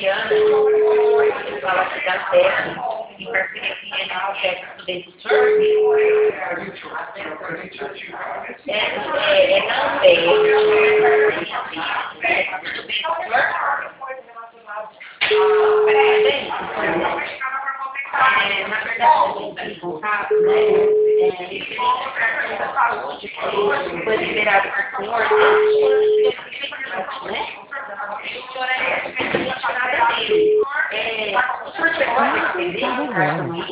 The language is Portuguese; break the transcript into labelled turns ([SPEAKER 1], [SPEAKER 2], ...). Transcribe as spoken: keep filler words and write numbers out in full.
[SPEAKER 1] Mariana, que fala que dá certo, em parceria com o Renal, que é estudante do surf. É, é, é não sei, é tudo bem do surf. É, na verdade, a gente está em contato, né? É, referente à cartão da saúde, que foi liberado por senhor, né? O senhor é referente à nada dele. É, o senhor chegou a receber esse cartão aí?